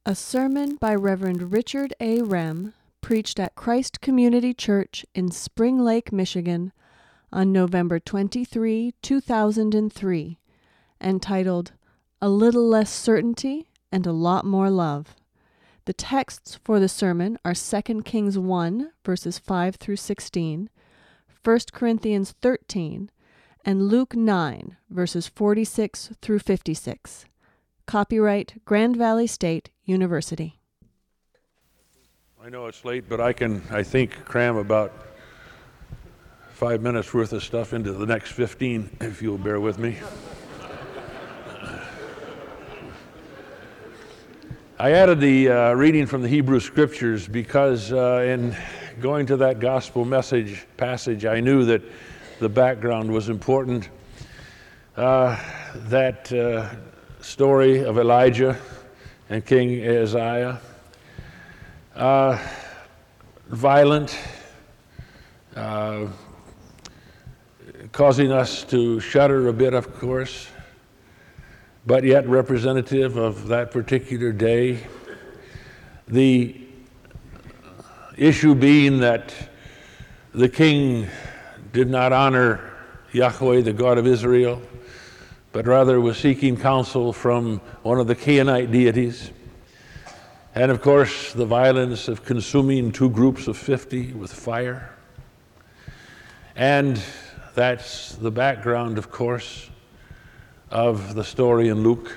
A sermon by Reverend Richard A. Rem, preached at Christ Community Church in Spring Lake, Michigan, on November 23, 2003, entitled, "A Little Less Certainty and a Lot More Love." The texts for the sermon are 2 Kings 1, verses 5 through 16, 1 Corinthians 13, and Luke 9, verses 46 through 56. Copyright Grand Valley State University. I know it's late, but I think, cram about 5 minutes worth of stuff into the next 15, if you'll bear with me. I added the reading from the Hebrew Scriptures because in going to that gospel message passage, I knew that the background was important. That story of Elijah and King Ahaziah, violent, causing us to shudder a bit, of course, but yet representative of that particular day. The issue being that the king did not honor Yahweh, the God of Israel, but rather was seeking counsel from one of the Canaanite deities. And of course, the violence of consuming two groups of 50 with fire. And that's the background, of course, of the story in Luke.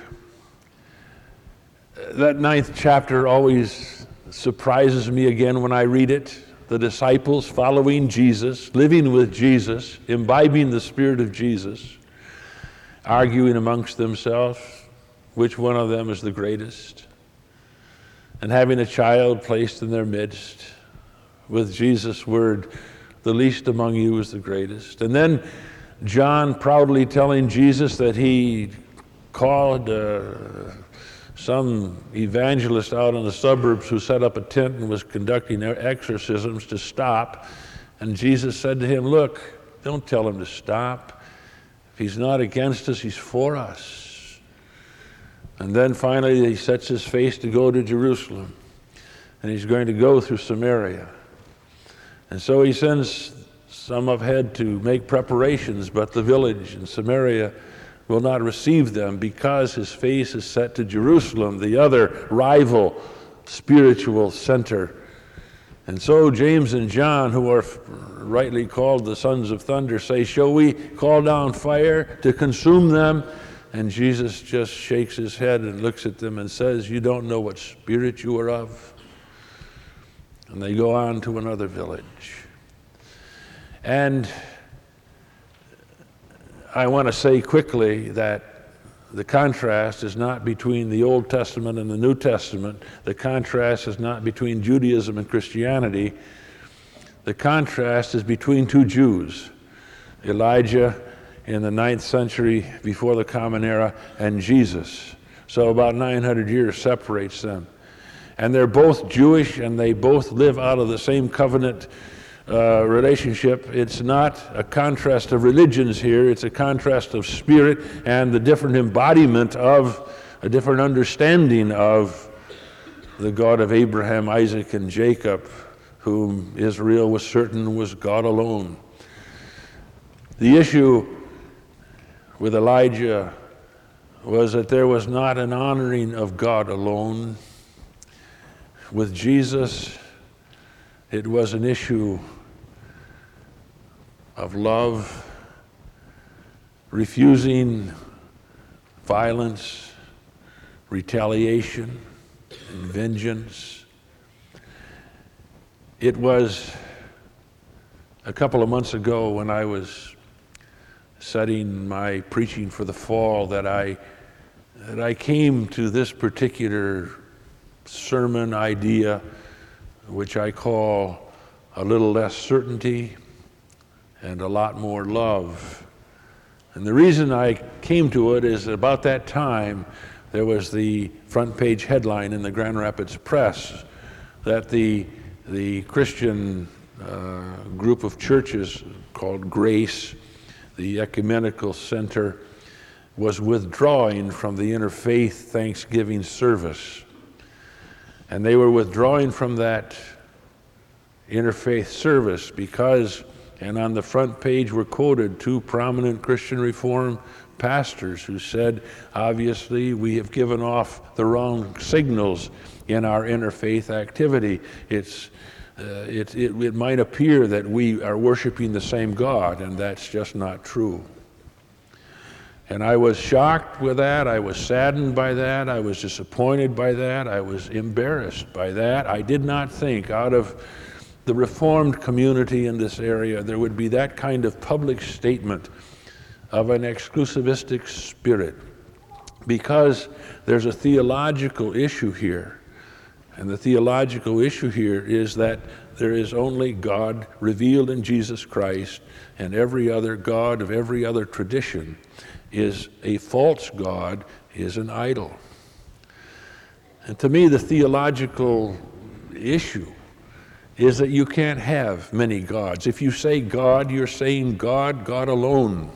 That 9th chapter always surprises me again when I read it. The disciples following Jesus, living with Jesus, imbibing the Spirit of Jesus, arguing amongst themselves which one of them is the greatest, and having a child placed in their midst with Jesus' word, the least among you is the greatest. And then John proudly telling Jesus that he called some evangelist out in the suburbs who set up a tent and was conducting exorcisms to stop. And Jesus said to him, "Look, don't tell him to stop. If he's not against us, he's for us." And then finally he sets his face to go to Jerusalem, and he's going to go through Samaria. And so he sends some ahead to make preparations, but the village in Samaria will not receive them because his face is set to Jerusalem, the other rival spiritual center. And so James and John, who are rightly called the sons of thunder, say, "Shall we call down fire to consume them?" And Jesus just shakes his head and looks at them and says, "You don't know what spirit you are of." And they go on to another village. And I want to say quickly that the contrast is not between the Old Testament and the New Testament. The contrast is not between Judaism and Christianity. The contrast is between two Jews, Elijah in the 9th century before the Common Era and Jesus. So about 900 years separates them. And they're both Jewish, and they both live out of the same covenant relationship. It's not a contrast of religions here, it's a contrast of spirit and the different embodiment of a different understanding of the God of Abraham, Isaac, and Jacob, whom Israel was certain was God alone. The issue with Elijah was that there was not an honoring of God alone. With Jesus, it was an issue of love, refusing violence, retaliation, and vengeance. It was a couple of months ago when I was setting my preaching for the fall that I came to this particular sermon idea, which I call "A Little Less Certainty and a Lot More Love." And the reason I came to it is about that time there was the front page headline in the Grand Rapids Press that the Christian group of churches called Grace, the Ecumenical Center, was withdrawing from the Interfaith Thanksgiving service. And they were withdrawing from that interfaith service because, and on the front page were quoted two prominent Christian Reform pastors who said, obviously, we have given off the wrong signals in our interfaith activity. It might appear that we are worshiping the same God, and that's just not true. And I was shocked with that. I was saddened by that. I was disappointed by that. I was embarrassed by that. I did not think out of the Reformed community in this area there would be that kind of public statement of an exclusivistic spirit, because there's a theological issue here. And the theological issue here is that there is only God revealed in Jesus Christ, and every other God of every other tradition is a false God, is an idol. And to me, the theological issue is that you can't have many gods. If you say God, you're saying God, God alone.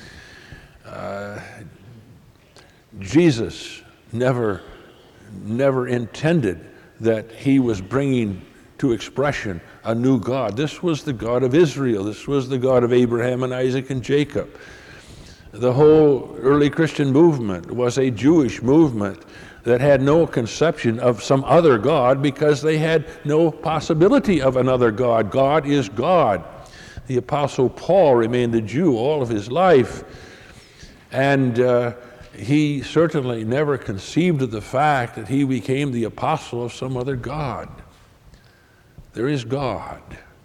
Jesus never intended that he was bringing to expression a new God. This was the God of Israel. This was the God of Abraham and Isaac and Jacob. The whole early Christian movement was a Jewish movement that had no conception of some other God because they had no possibility of another God. God is God. The Apostle Paul remained a Jew all of his life, and he certainly never conceived of the fact that he became the apostle of some other God. There is God.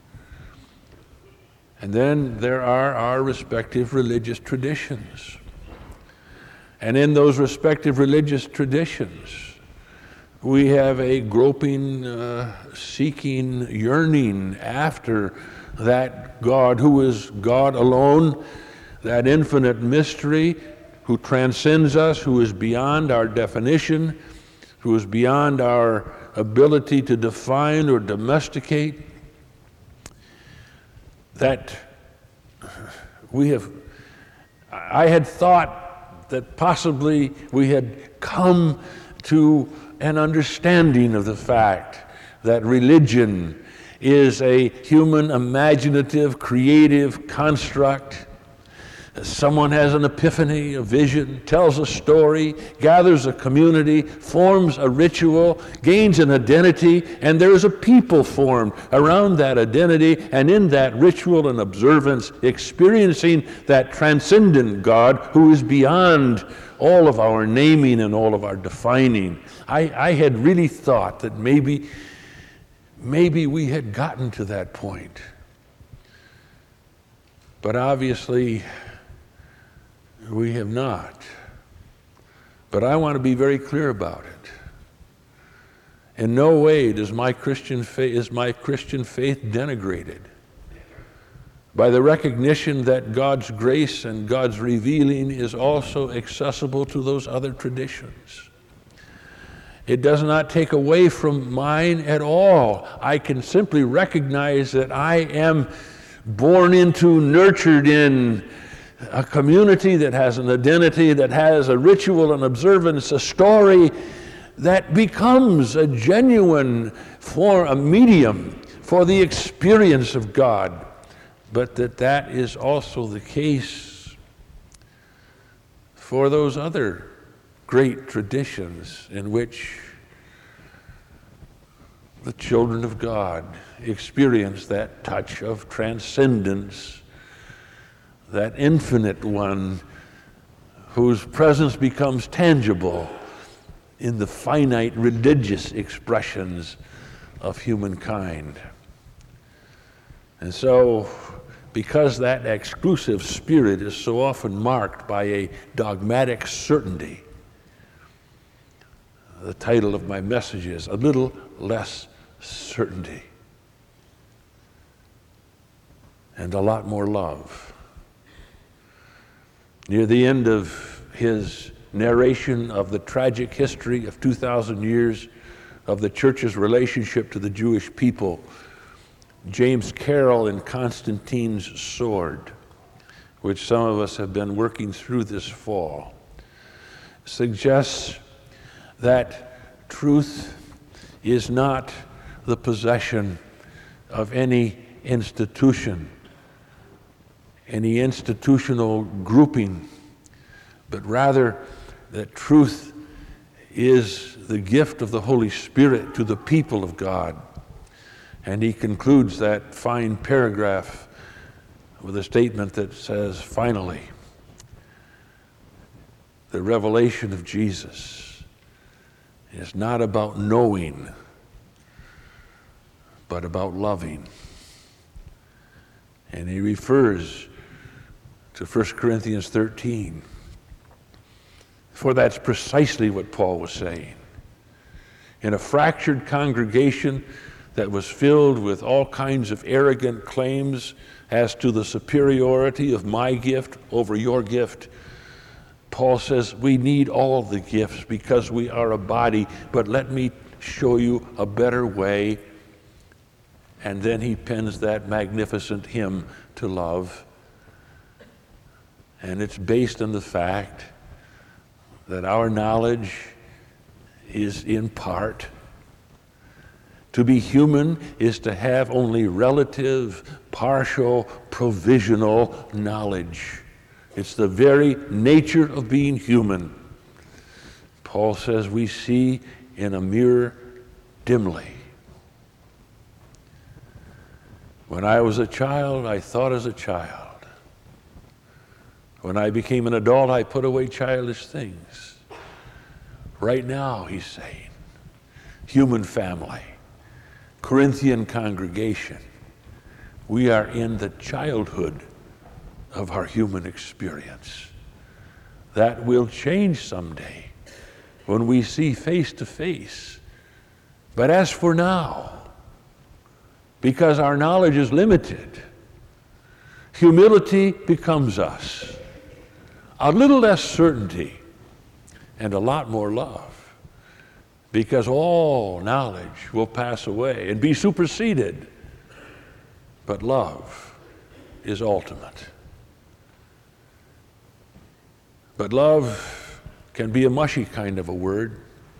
And then there are our respective religious traditions. And in those respective religious traditions, we have a groping, seeking, yearning after that God who is God alone, that infinite mystery, who transcends us, who is beyond our definition, who is beyond our ability to define or domesticate, that I had thought that possibly we had come to an understanding of the fact that religion is a human, imaginative, creative construct. Someone has an epiphany, a vision, tells a story, gathers a community, forms a ritual, gains an identity, and there is a people formed around that identity and in that ritual and observance, experiencing that transcendent God who is beyond all of our naming and all of our defining. I had really thought that maybe we had gotten to that point. But obviously, we have not. But I want to be very clear about it. In no way is my Christian faith denigrated by the recognition that God's grace and God's revealing is also accessible to those other traditions. It does not take away from mine at all. I can simply recognize that I am born into, nurtured in a community that has an identity, that has a ritual, an observance, a story that becomes a genuine a medium for the experience of God. But that is also the case for those other great traditions in which the children of God experience that touch of transcendence, that infinite one whose presence becomes tangible in the finite religious expressions of humankind. And so, because that exclusive spirit is so often marked by a dogmatic certainty, the title of my message is A Little Less Certainty and a Lot More Love. Near the end of his narration of the tragic history of 2,000 years of the church's relationship to the Jewish people, James Carroll in Constantine's Sword, which some of us have been working through this fall, suggests that truth is not the possession of any institution, any institutional grouping, but rather that truth is the gift of the Holy Spirit to the people of God. And he concludes that fine paragraph with a statement that says, finally, the revelation of Jesus is not about knowing, but about loving. And he refers to 1 Corinthians 13. For that's precisely what Paul was saying. In a fractured congregation that was filled with all kinds of arrogant claims as to the superiority of my gift over your gift, Paul says we need all the gifts because we are a body, but let me show you a better way. And then he pens that magnificent hymn to love. And it's based on the fact that our knowledge is in part. To be human is to have only relative, partial, provisional knowledge. It's the very nature of being human. Paul says we see in a mirror dimly. When I was a child, I thought as a child. When I became an adult, I put away childish things. Right now, he's saying, human family, Corinthian congregation, we are in the childhood of our human experience. That will change someday when we see face to face. But as for now, because our knowledge is limited, humility becomes us. A little less certainty and a lot more love, because all knowledge will pass away and be superseded, but love is ultimate. But love can be a mushy kind of a word,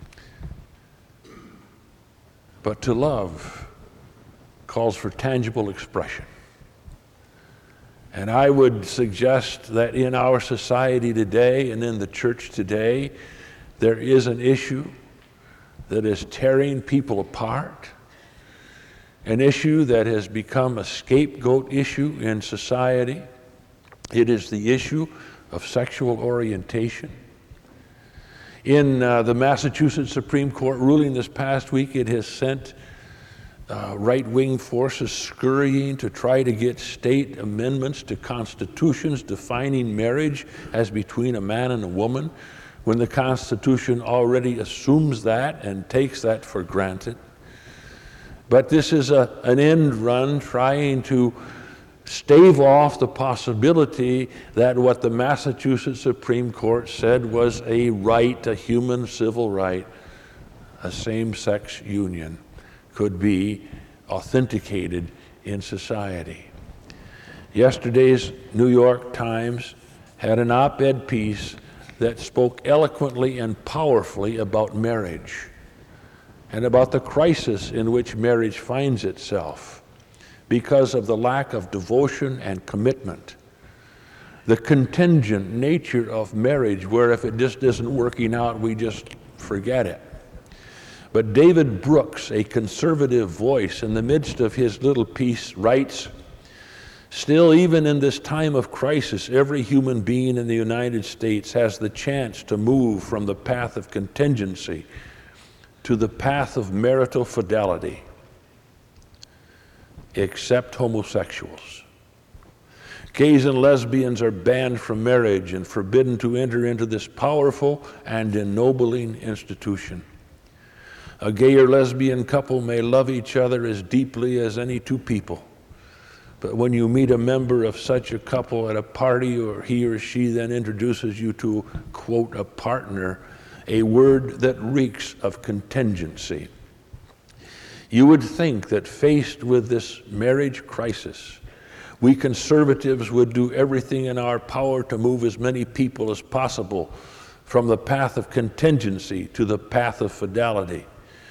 but to love calls for tangible expression. And I would suggest that in our society today and in the church today, there is an issue that is tearing people apart, an issue that has become a scapegoat issue in society. It is the issue of sexual orientation. In the Massachusetts Supreme Court ruling this past week, it has sent right-wing forces scurrying to try to get state amendments to constitutions defining marriage as between a man and a woman, when the Constitution already assumes that and takes that for granted. But this is an end run trying to stave off the possibility that what the Massachusetts Supreme Court said was a right, a human civil right, a same-sex union, could be authenticated in society. Yesterday's New York Times had an op-ed piece that spoke eloquently and powerfully about marriage and about the crisis in which marriage finds itself because of the lack of devotion and commitment, the contingent nature of marriage, where if it just isn't working out, we just forget it. But David Brooks, a conservative voice, in the midst of his little piece, writes, "Still, even in this time of crisis, every human being in the United States has the chance to move from the path of contingency to the path of marital fidelity, except homosexuals. Gays and lesbians are banned from marriage and forbidden to enter into this powerful and ennobling institution. A gay or lesbian couple may love each other as deeply as any two people. But when you meet a member of such a couple at a party, or he or she then introduces you to, quote, a partner, a word that reeks of contingency, you would think that faced with this marriage crisis, we conservatives would do everything in our power to move as many people as possible from the path of contingency to the path of fidelity.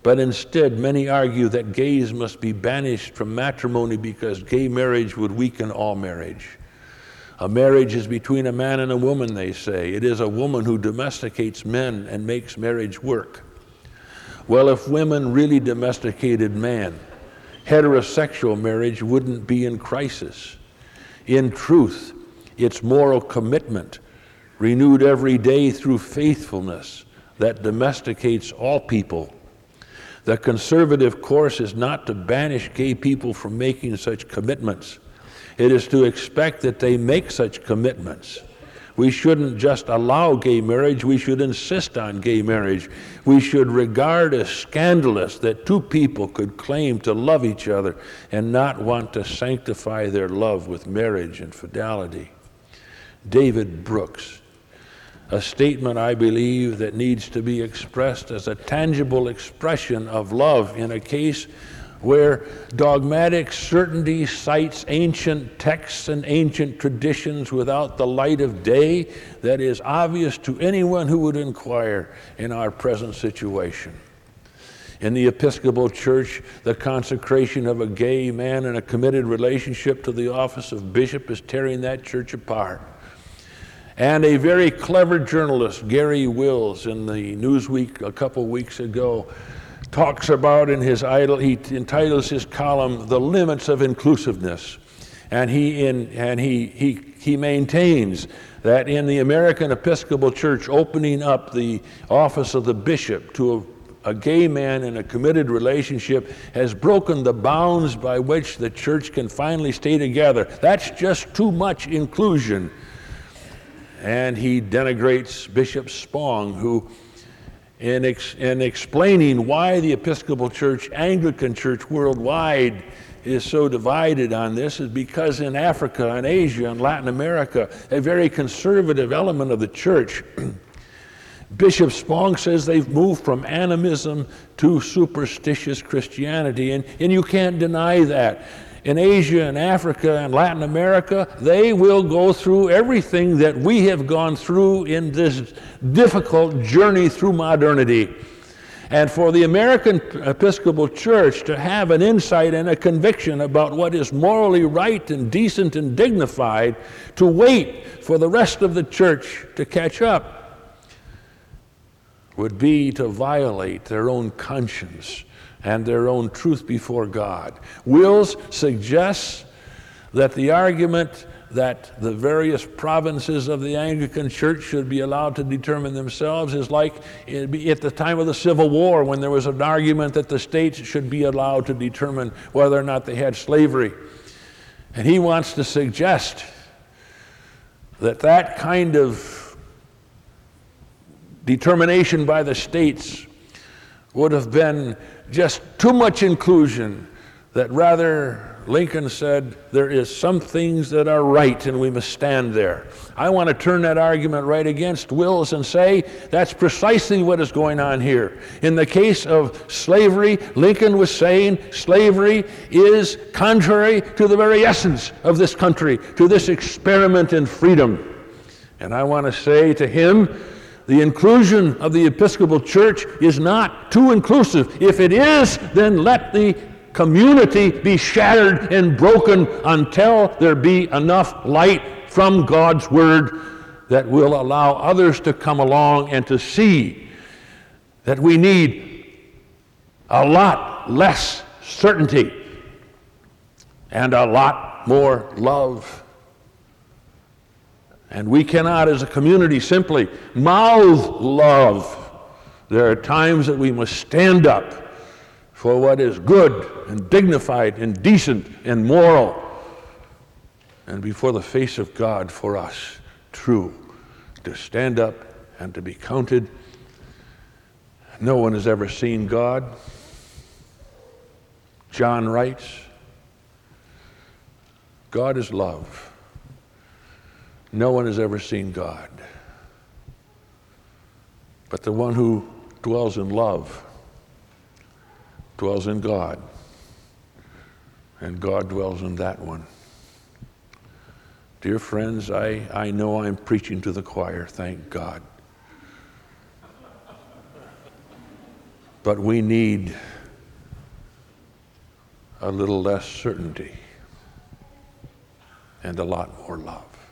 But instead, many argue that gays must be banished from matrimony because gay marriage would weaken all marriage. A marriage is between a man and a woman, they say. It is a woman who domesticates men and makes marriage work. Well, if women really domesticated man, heterosexual marriage wouldn't be in crisis. In truth, it's moral commitment, renewed every day through faithfulness, that domesticates all people. The conservative course is not to banish gay people from making such commitments. It is to expect that they make such commitments. We shouldn't just allow gay marriage, we should insist on gay marriage. We should regard as scandalous that two people could claim to love each other and not want to sanctify their love with marriage and fidelity. David Brooks, a statement, I believe, that needs to be expressed as a tangible expression of love in a case where dogmatic certainty cites ancient texts and ancient traditions without the light of day that is obvious to anyone who would inquire in our present situation. In the Episcopal Church, the consecration of a gay man in a committed relationship to the office of bishop is tearing that church apart. And a very clever journalist, Gary Wills, in the Newsweek a couple weeks ago, talks about he entitles his column "The Limits of Inclusiveness," and he maintains that in the American Episcopal Church, opening up the office of the bishop to a gay man in a committed relationship has broken the bounds by which the church can finally stay together. That's just too much inclusion. And he denigrates Bishop Spong, who in explaining why the Episcopal Church, Anglican Church worldwide is so divided on this, is because in Africa and Asia and Latin America, a very conservative element of the church, Bishop Spong says they've moved from animism to superstitious Christianity, and you can't deny that. In Asia and Africa and Latin America, they will go through everything that we have gone through in this difficult journey through modernity. And for the American Episcopal Church to have an insight and a conviction about what is morally right and decent and dignified, to wait for the rest of the church to catch up, would be to violate their own conscience and their own truth before God. Wills suggests that the argument that the various provinces of the Anglican Church should be allowed to determine themselves is like at the time of the Civil War, when there was an argument that the states should be allowed to determine whether or not they had slavery. And he wants to suggest that that kind of determination by the states would have been just too much inclusion, that rather Lincoln said there is some things that are right and we must stand there. I want to turn that argument right against Wills and say that's precisely what is going on here. In the case of slavery, Lincoln was saying slavery is contrary to the very essence of this country, to this experiment in freedom. And I want to say to him, the inclusion of the Episcopal Church is not too inclusive. If it is, then let the community be shattered and broken until there be enough light from God's Word that will allow others to come along and to see that we need a lot less certainty and a lot more love. And we cannot, as a community, simply mouth love. There are times that we must stand up for what is good and dignified and decent and moral, and before the face of God for us, true, to stand up and to be counted. No one has ever seen God. John writes, God is love. No one has ever seen God. But the one who dwells in love dwells in God, and God dwells in that one. Dear friends, I know I'm preaching to the choir, thank God. But we need a little less certainty and a lot more love.